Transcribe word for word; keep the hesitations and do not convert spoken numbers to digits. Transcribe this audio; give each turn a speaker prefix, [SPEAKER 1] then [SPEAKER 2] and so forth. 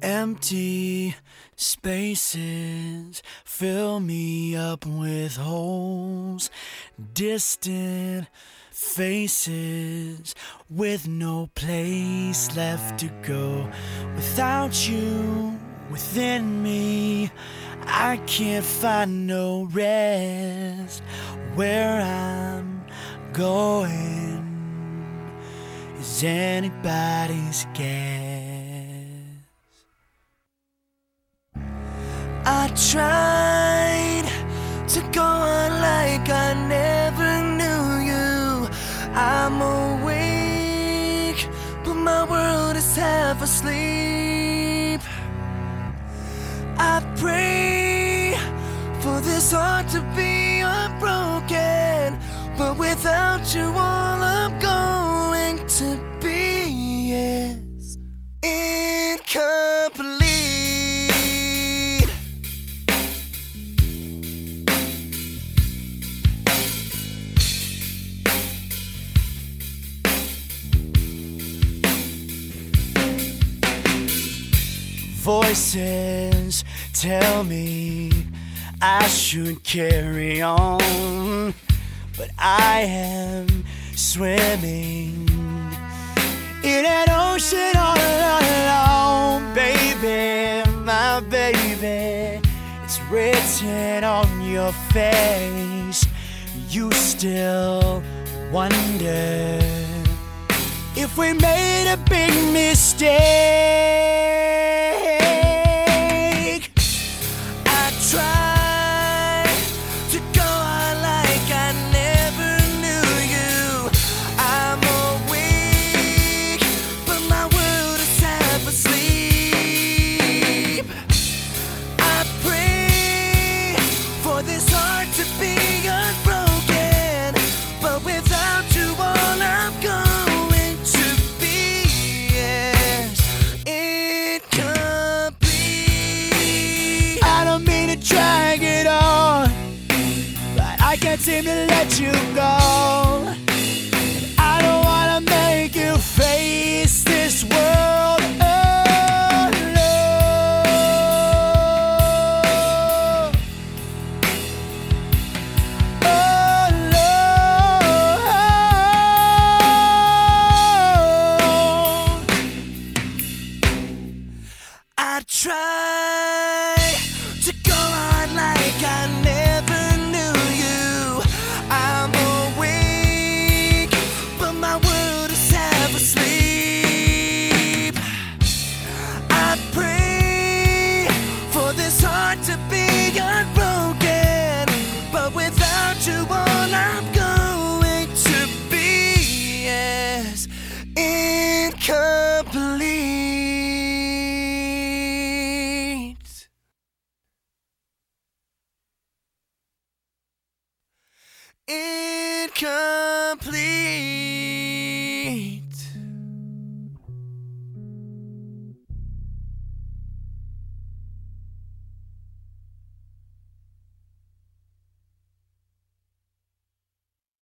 [SPEAKER 1] Empty spaces fill me up with holes, distant faces with no place left to go. Without you within me, I can't find no rest. Where I'm going is anybody's guess. I tried to go on like I never knew you. I'm awake, but my world is half asleep. I pray for this heart to be unbroken, but without you all I'm going to be is incomplete. Voices tell me I should carry on, but I am swimming in an ocean all alone. Baby, my baby, it's written on your face. You still wonder if we made a big mistake. I tried to go on like I never knew you. I'm awake, but my world is half asleep. I pray for this heart to be unbroken, but without you all I'm going to be is incomplete. I don't mean to drag it on, but I can't seem to let you go. I don't wanna make you face this world alone. Alone. I try to go on like I never knew you. I'm awake, but my world is half asleep. I pray for this heart to be unbroken, but without you all I'm going to be is incomplete. Incomplete.